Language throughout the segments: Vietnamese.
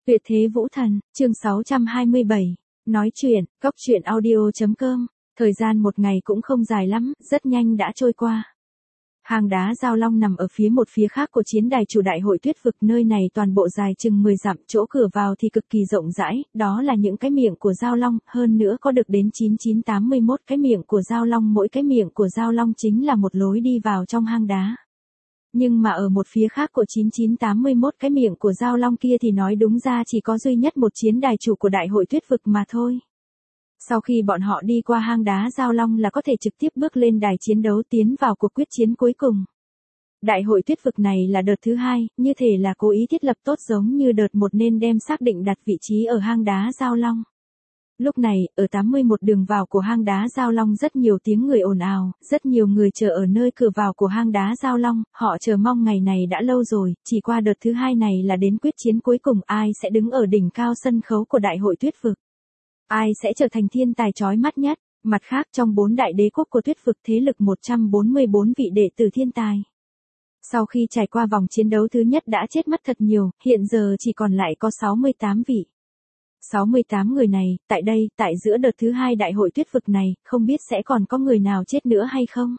Tuyệt thế vũ thần, chương 627. Nói chuyện, góc chuyện audio.com. Thời gian một ngày cũng không dài lắm, rất nhanh đã trôi qua. Hang đá Giao Long nằm ở một phía khác của chiến đài chủ đại hội tuyết vực, nơi này toàn bộ dài chừng 10 dặm, chỗ cửa vào thì cực kỳ rộng rãi, đó là những cái miệng của Giao Long, hơn nữa có được đến 9981 cái miệng của Giao Long, mỗi cái miệng của Giao Long chính là một lối đi vào trong hang đá. Nhưng mà ở một phía khác của 9981 cái miệng của Giao Long kia thì nói đúng ra chỉ có duy nhất một chiến đài chủ của đại hội tuyết vực mà thôi. Sau khi bọn họ đi qua hang đá Giao Long là có thể trực tiếp bước lên đài chiến đấu, tiến vào cuộc quyết chiến cuối cùng. Đại hội tuyết vực này là đợt thứ 2, như thể là cố ý thiết lập tốt giống như đợt 1 nên đem xác định đặt vị trí ở hang đá Giao Long. Lúc này, ở 81 đường vào của hang đá Giao Long rất nhiều tiếng người ồn ào, rất nhiều người chờ ở nơi cửa vào của hang đá Giao Long, họ chờ mong ngày này đã lâu rồi, chỉ qua đợt thứ 2 này là đến quyết chiến cuối cùng, ai sẽ đứng ở đỉnh cao sân khấu của đại hội tuyết vực. Ai sẽ trở thành thiên tài chói mắt nhất. Mặt khác, trong 4 đại đế quốc của tuyết vực, thế lực 144 vị đệ tử thiên tài. Sau khi trải qua vòng chiến đấu thứ nhất đã chết mất thật nhiều, hiện giờ chỉ còn lại có 68 vị. 68 người này, tại đây, tại giữa đợt thứ 2 đại hội tuyết vực này, không biết sẽ còn có người nào chết nữa hay không.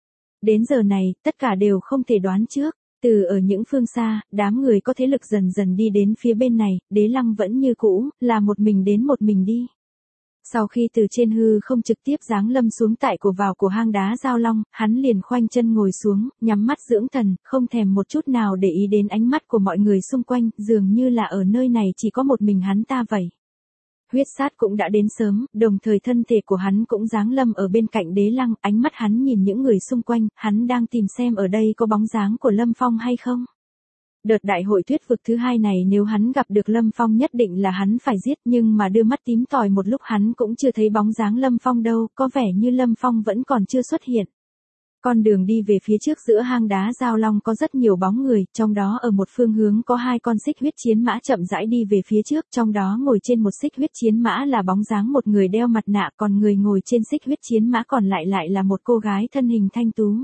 Đến giờ này, tất cả đều không thể đoán trước. Từ ở những phương xa, đám người có thế lực dần dần đi đến phía bên này, Đế Lăng vẫn như cũ, là một mình đến một mình đi. Sau khi từ trên hư không trực tiếp giáng lâm xuống tại cổ vào của hang đá Giao Long, hắn liền khoanh chân ngồi xuống, nhắm mắt dưỡng thần, không thèm một chút nào để ý đến ánh mắt của mọi người xung quanh, dường như là ở nơi này chỉ có một mình hắn ta vậy. Huyết sát cũng đã đến sớm, đồng thời thân thể của hắn cũng giáng lâm ở bên cạnh Đế Lăng, ánh mắt hắn nhìn những người xung quanh, hắn đang tìm xem ở đây có bóng dáng của Lâm Phong hay không. Đợt đại hội tuyết vực thứ 2 này nếu hắn gặp được Lâm Phong nhất định là hắn phải giết, nhưng mà đưa mắt tím tòi một lúc hắn cũng chưa thấy bóng dáng Lâm Phong đâu, có vẻ như Lâm Phong vẫn còn chưa xuất hiện. Con đường đi về phía trước giữa hang đá Giao Long có rất nhiều bóng người, trong đó ở một phương hướng có 2 con xích huyết chiến mã chậm rãi đi về phía trước, trong đó ngồi trên một xích huyết chiến mã là bóng dáng một người đeo mặt nạ, còn người ngồi trên xích huyết chiến mã còn lại là một cô gái thân hình thanh tú.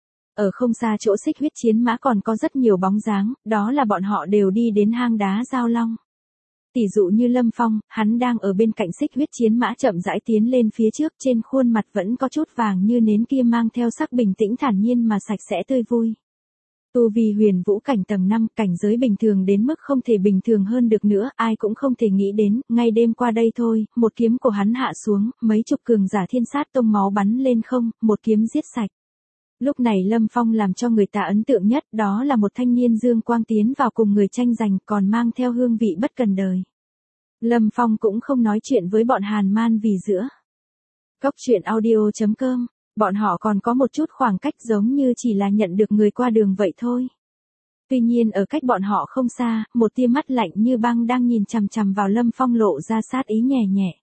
Ở không xa chỗ xích huyết chiến mã còn có rất nhiều bóng dáng, đó là bọn họ đều đi đến hang đá Giao Long. Tỷ dụ như Lâm Phong, hắn đang ở bên cạnh xích huyết chiến mã chậm rãi tiến lên phía trước, trên khuôn mặt vẫn có chút vàng như nến kia mang theo sắc bình tĩnh thản nhiên mà sạch sẽ tươi vui. Tu vi huyền vũ cảnh tầng 5, cảnh giới bình thường đến mức không thể bình thường hơn được nữa, ai cũng không thể nghĩ đến, ngay đêm qua đây thôi, một kiếm của hắn hạ xuống, mấy chục cường giả thiên sát tông máu bắn lên không, một kiếm giết sạch. Lúc này Lâm Phong làm cho người ta ấn tượng nhất, đó là một thanh niên dương quang tiến vào cùng người tranh giành, còn mang theo hương vị bất cần đời. Lâm Phong cũng không nói chuyện với bọn Hàn Man vì giữa góc chuyện audio.com, bọn họ còn có một chút khoảng cách giống như chỉ là nhận được người qua đường vậy thôi. Tuy nhiên ở cách bọn họ không xa, một tia mắt lạnh như băng đang nhìn chằm chằm vào Lâm Phong lộ ra sát ý nhẹ nhẹ.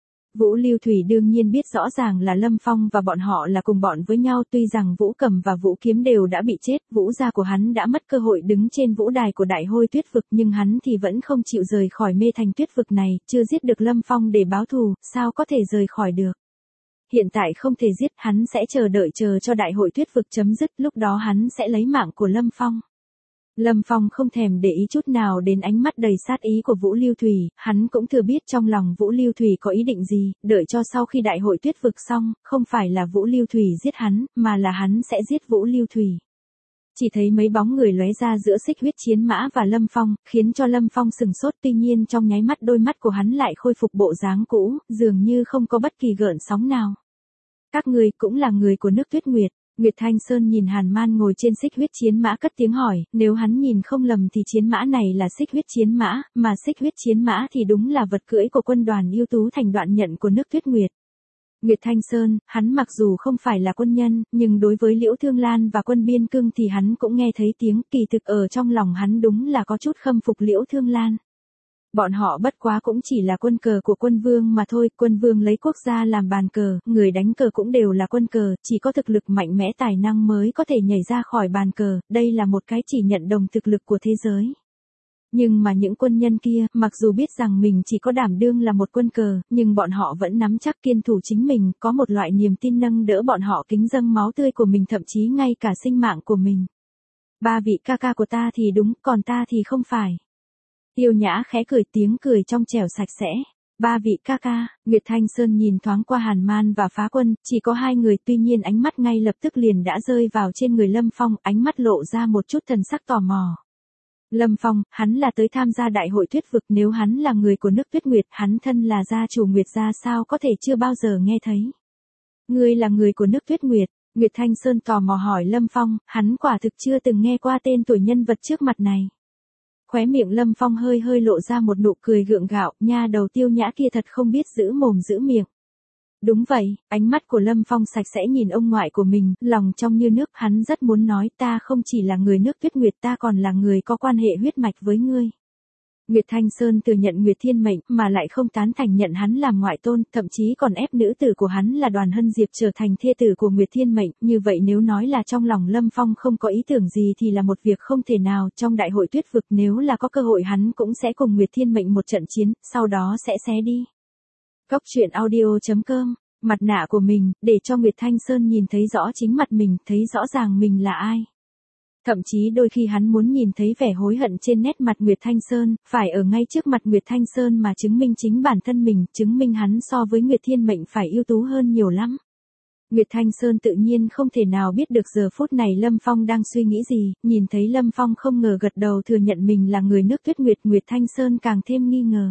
Vũ Lưu Thủy đương nhiên biết rõ ràng là Lâm Phong và bọn họ là cùng bọn với nhau, tuy rằng Vũ Cầm và Vũ Kiếm đều đã bị chết, Vũ gia của hắn đã mất cơ hội đứng trên vũ đài của đại hội tuyết vực, nhưng hắn thì vẫn không chịu rời khỏi mê thành tuyết vực này, chưa giết được Lâm Phong để báo thù, sao có thể rời khỏi được. Hiện tại không thể giết, hắn sẽ chờ cho đại hội tuyết vực chấm dứt, lúc đó hắn sẽ lấy mạng của Lâm Phong. Lâm Phong không thèm để ý chút nào đến ánh mắt đầy sát ý của Vũ Lưu Thủy, hắn cũng thừa biết trong lòng Vũ Lưu Thủy có ý định gì, đợi cho sau khi đại hội tuyết vực xong, không phải là Vũ Lưu Thủy giết hắn, mà là hắn sẽ giết Vũ Lưu Thủy. Chỉ thấy mấy bóng người lóe ra giữa xích huyết chiến mã và Lâm Phong, khiến cho Lâm Phong sừng sốt, tuy nhiên trong nháy mắt đôi mắt của hắn lại khôi phục bộ dáng cũ, dường như không có bất kỳ gợn sóng nào. Các ngươi cũng là người của nước Tuyết Nguyệt. Nguyệt Thanh Sơn nhìn Hàn Man ngồi trên xích huyết chiến mã cất tiếng hỏi, nếu hắn nhìn không lầm thì chiến mã này là xích huyết chiến mã, mà xích huyết chiến mã thì đúng là vật cưỡi của quân đoàn ưu tú thành đoạn nhận của nước Tuyết Nguyệt. Nguyệt Thanh Sơn, hắn mặc dù không phải là quân nhân, nhưng đối với Liễu Thương Lan và quân biên cương thì hắn cũng nghe thấy tiếng, kỳ thực ở trong lòng hắn đúng là có chút khâm phục Liễu Thương Lan. Bọn họ bất quá cũng chỉ là quân cờ của quân vương mà thôi, quân vương lấy quốc gia làm bàn cờ, người đánh cờ cũng đều là quân cờ, chỉ có thực lực mạnh mẽ tài năng mới có thể nhảy ra khỏi bàn cờ, đây là một cái chỉ nhận đồng thực lực của thế giới. Nhưng mà những quân nhân kia, mặc dù biết rằng mình chỉ có đảm đương là một quân cờ, nhưng bọn họ vẫn nắm chắc kiên thủ chính mình, có một loại niềm tin nâng đỡ bọn họ kính dâng máu tươi của mình, thậm chí ngay cả sinh mạng của mình. 3 vị ca ca của ta thì đúng, còn ta thì không phải. Tiêu Nhã khẽ cười, tiếng cười trong trẻo sạch sẽ. Ba vị ca ca. Nguyệt Thanh Sơn nhìn thoáng qua Hàn Man và Phá Quân, chỉ có hai người, tuy nhiên ánh mắt ngay lập tức liền đã rơi vào trên người Lâm Phong, ánh mắt lộ ra một chút thần sắc tò mò. Lâm Phong, hắn là tới tham gia đại hội Tuyết vực, nếu hắn là người của nước Tuyết Nguyệt, hắn thân là gia chủ Nguyệt gia sao có thể chưa bao giờ nghe thấy. Ngươi là người của nước Tuyết Nguyệt? Nguyệt Thanh Sơn tò mò hỏi Lâm Phong, hắn quả thực chưa từng nghe qua tên tuổi nhân vật trước mặt này. Khóe miệng Lâm Phong hơi hơi lộ ra một nụ cười gượng gạo, nha đầu Tiêu Nhã kia thật không biết giữ mồm giữ miệng. Đúng vậy, ánh mắt của Lâm Phong sạch sẽ nhìn ông ngoại của mình, lòng trong như nước, hắn rất muốn nói ta không chỉ là người nước Tuyết Nguyệt, ta còn là người có quan hệ huyết mạch với ngươi. Nguyệt Thanh Sơn thừa nhận Nguyệt Thiên Mệnh mà lại không tán thành nhận hắn làm ngoại tôn, thậm chí còn ép nữ tử của hắn là Đoàn Hân Diệp trở thành thê tử của Nguyệt Thiên Mệnh, như vậy nếu nói là trong lòng Lâm Phong không có ý tưởng gì thì là một việc không thể nào, trong đại hội Tuyết vực nếu là có cơ hội hắn cũng sẽ cùng Nguyệt Thiên Mệnh một trận chiến, sau đó sẽ xé đi. Góc truyện audio.com, mặt nạ của mình, để cho Nguyệt Thanh Sơn nhìn thấy rõ chính mặt mình, thấy rõ ràng mình là ai. Thậm chí đôi khi hắn muốn nhìn thấy vẻ hối hận trên nét mặt Nguyệt Thanh Sơn, phải ở ngay trước mặt Nguyệt Thanh Sơn mà chứng minh chính bản thân mình, chứng minh hắn so với Nguyệt Thiên Mệnh phải ưu tú hơn nhiều lắm. Nguyệt Thanh Sơn tự nhiên không thể nào biết được giờ phút này Lâm Phong đang suy nghĩ gì, nhìn thấy Lâm Phong không ngờ gật đầu thừa nhận mình là người nước Tuyết Nguyệt, Nguyệt Thanh Sơn càng thêm nghi ngờ.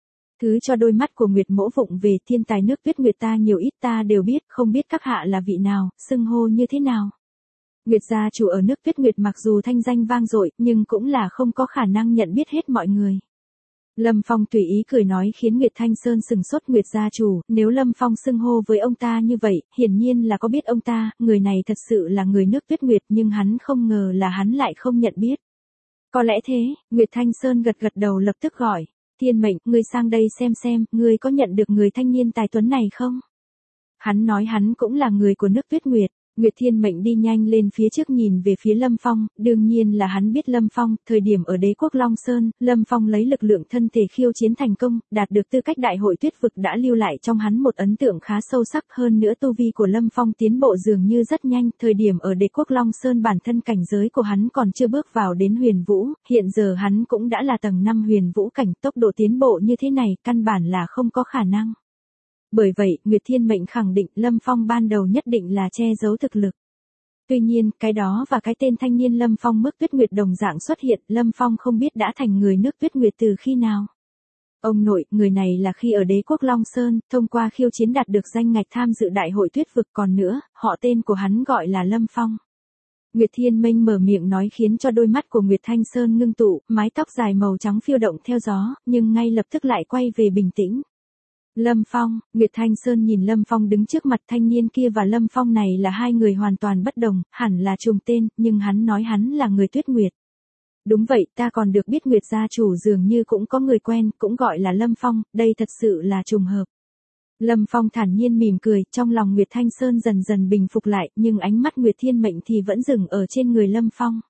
Thứ cho đôi mắt của Nguyệt Mỗ vụng về thiên tài nước Tuyết Nguyệt ta nhiều ít ta đều biết, không biết các hạ là vị nào, xưng hô như thế nào. Nguyệt gia chủ ở nước Tuyết Nguyệt mặc dù thanh danh vang dội, nhưng cũng là không có khả năng nhận biết hết mọi người. Lâm Phong tùy ý cười nói khiến Nguyệt Thanh Sơn sừng sốt. Nguyệt gia chủ, nếu Lâm Phong xưng hô với ông ta như vậy, hiển nhiên là có biết ông ta, người này thật sự là người nước Tuyết Nguyệt, nhưng hắn không ngờ là hắn lại không nhận biết. Có lẽ thế, Nguyệt Thanh Sơn gật gật đầu lập tức gọi, Thiên Mệnh, ngươi sang đây xem, ngươi có nhận được người thanh niên tài tuấn này không? Hắn nói hắn cũng là người của nước Tuyết Nguyệt. Nguyệt Thiên Mệnh đi nhanh lên phía trước nhìn về phía Lâm Phong, đương nhiên là hắn biết Lâm Phong, thời điểm ở Đế quốc Long Sơn, Lâm Phong lấy lực lượng thân thể khiêu chiến thành công, đạt được tư cách đại hội Tuyết vực đã lưu lại trong hắn một ấn tượng khá sâu sắc, hơn nữa tu vi của Lâm Phong tiến bộ dường như rất nhanh, thời điểm ở Đế quốc Long Sơn bản thân cảnh giới của hắn còn chưa bước vào đến huyền vũ, hiện giờ hắn cũng đã là tầng 5 huyền vũ cảnh, tốc độ tiến bộ như thế này, căn bản là không có khả năng. Bởi vậy, Nguyệt Thiên Mệnh khẳng định Lâm Phong ban đầu nhất định là che giấu thực lực. Tuy nhiên, cái đó và cái tên thanh niên Lâm Phong mức Tuyết Nguyệt đồng dạng xuất hiện, Lâm Phong không biết đã thành người nước Tuyết Nguyệt từ khi nào. Ông nội, người này là khi ở Đế quốc Long Sơn, thông qua khiêu chiến đạt được danh ngạch tham dự đại hội Tuyết vực, còn nữa, họ tên của hắn gọi là Lâm Phong. Nguyệt Thiên Mệnh mở miệng nói khiến cho đôi mắt của Nguyệt Thanh Sơn ngưng tụ, mái tóc dài màu trắng phiêu động theo gió, nhưng ngay lập tức lại quay về bình tĩnh. Lâm Phong, Nguyệt Thanh Sơn nhìn Lâm Phong đứng trước mặt, thanh niên kia và Lâm Phong này là hai người hoàn toàn bất đồng, hẳn là trùng tên, nhưng hắn nói hắn là người Tuyết Nguyệt. Đúng vậy, ta còn được biết Nguyệt gia chủ dường như cũng có người quen, cũng gọi là Lâm Phong, đây thật sự là trùng hợp. Lâm Phong thản nhiên mỉm cười, trong lòng Nguyệt Thanh Sơn dần dần bình phục lại, nhưng ánh mắt Nguyệt Thiên Mệnh thì vẫn dừng ở trên người Lâm Phong.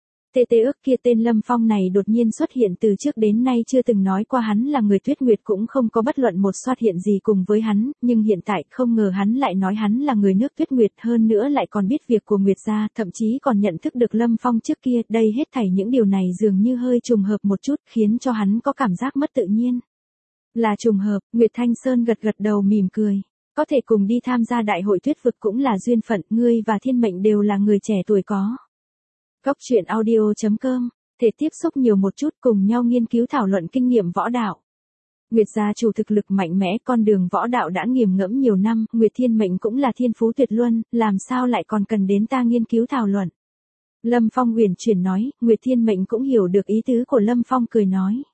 Tê ức kia, tên Lâm Phong này đột nhiên xuất hiện từ trước đến nay chưa từng nói qua hắn là người Tuyết Nguyệt, cũng không có bất luận một xuất hiện gì cùng với hắn, nhưng hiện tại không ngờ hắn lại nói hắn là người nước Tuyết Nguyệt, hơn nữa lại còn biết việc của Nguyệt gia, thậm chí còn nhận thức được Lâm Phong trước kia, đây hết thảy những điều này dường như hơi trùng hợp một chút, khiến cho hắn có cảm giác mất tự nhiên. Là trùng hợp, Nguyệt Thanh Sơn gật gật đầu mỉm cười. Có thể cùng đi tham gia đại hội Tuyết vực cũng là duyên phận, ngươi và Thiên Mệnh đều là người trẻ tuổi có. Góc truyện audio.com, thể tiếp xúc nhiều một chút cùng nhau nghiên cứu thảo luận kinh nghiệm võ đạo. Nguyệt gia chủ thực lực mạnh mẽ, con đường võ đạo đã nghiền ngẫm nhiều năm, Nguyệt Thiên Mệnh cũng là thiên phú tuyệt luân, làm sao lại còn cần đến ta nghiên cứu thảo luận. Lâm Phong huyền chuyển nói, Nguyệt Thiên Mệnh cũng hiểu được ý tứ của Lâm Phong cười nói.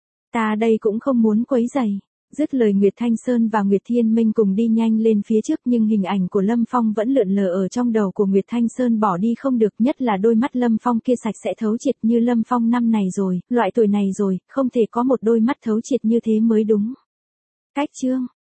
Ta đây cũng không muốn quấy rầy. Dứt lời Nguyệt Thanh Sơn và Nguyệt Thiên Minh cùng đi nhanh lên phía trước, nhưng hình ảnh của Lâm Phong vẫn lượn lờ ở trong đầu của Nguyệt Thanh Sơn bỏ đi không được, nhất là đôi mắt Lâm Phong kia sạch sẽ thấu triệt như Lâm Phong năm này rồi, loại tuổi này rồi, không thể có một đôi mắt thấu triệt như thế mới đúng. Cách chương